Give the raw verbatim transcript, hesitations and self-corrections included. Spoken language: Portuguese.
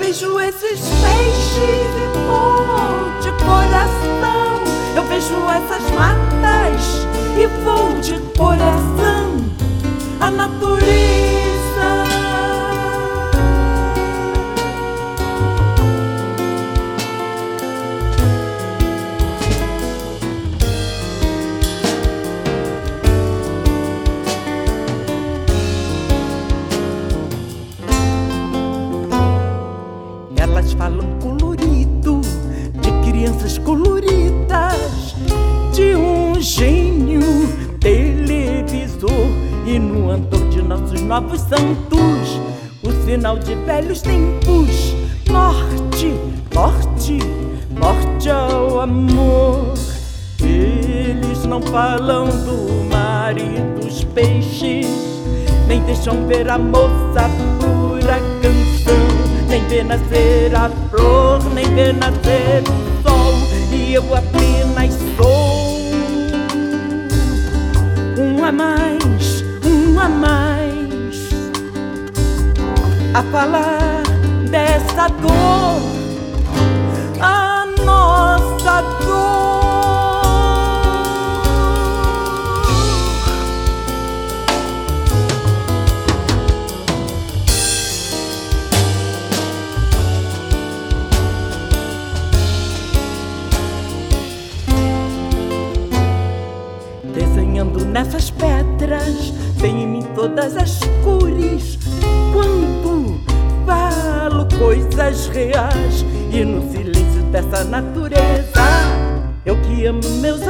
vejo esses peixes e vou de coração. Eu vejo essas matas e vou de coração. A natureza elas falam colorido, de crianças coloridas, de um gênio televisor e no andor de nossos novos santos, o sinal de velhos tempos. Morte, morte, morte ao amor. Eles não falam do mar e dos peixes, nem deixam ver a moça pura canção, nem vê nascer a flor, nem vê nascer o sol. E eu apenas sou um a mais, um a mais, a falar dessa dor, a nossa dor. Desenhando nessas pedras, tem em mim todas as cores. Quando falo coisas reais e no silêncio dessa natureza, eu que amo meus